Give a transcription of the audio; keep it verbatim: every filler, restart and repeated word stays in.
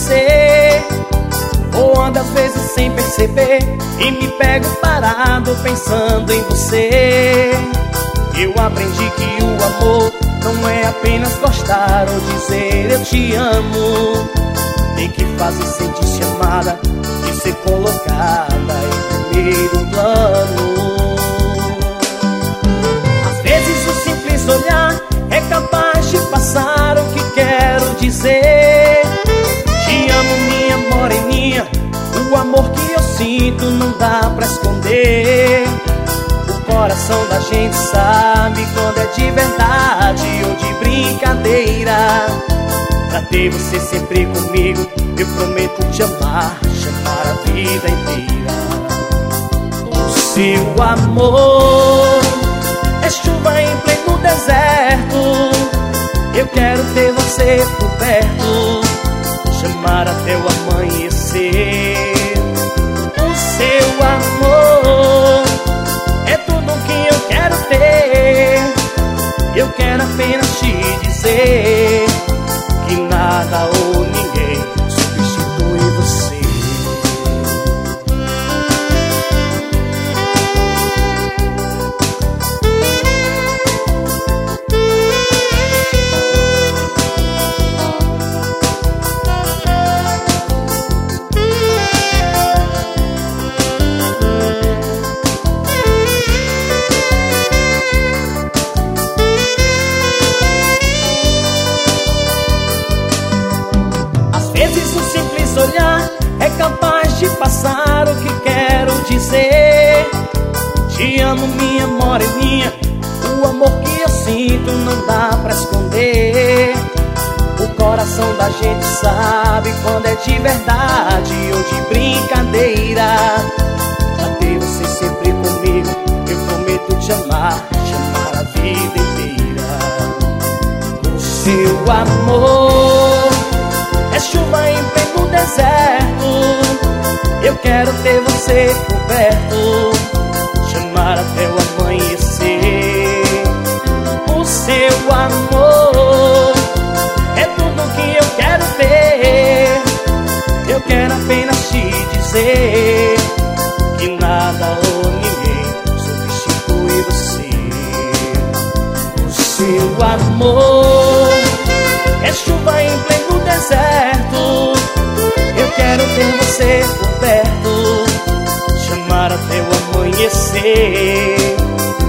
você. Voando às vezes sem perceber e me pego parado pensando em você. Eu aprendi que o amor não é apenas gostar ou dizer eu te amo. Tem que fazer sentir-se amada e ser colocada em primeiro plano. Às vezes o simples olhar é capaz de passar o que quero dizer. Te amo, minha moreninha, o amor que eu sinto não dá pra esconder. O coração da gente sabe quando é de verdade ou de brincadeira. Pra ter você sempre comigo, eu prometo te amar, chamar a vida inteira. O seu amor é chuva em pleno deserto. Eu quero ter você por perto, chamar até o amanhecer. O seu amor é tudo que eu quero ter. Eu quero apenas te dizer que nada ou ninguém substitui você. Olhar é capaz de passar o que quero dizer. Te amo, minha moreninha, o amor que eu sinto não dá pra esconder. O coração da gente sabe quando é de verdade ou de brincadeira. Pra ter você sempre comigo, eu prometo te amar, chamar a vida inteira. O seu amor é chuva em pleno deserto. Eu quero ter você por perto, chamar até o amanhecer. O seu amor é tudo que eu quero ter. Eu quero apenas te dizer que nada ou ninguém substitui você. O seu amor é chuva em pleno deserto. Eu quero ter você por perto, chamar até o amanhecer.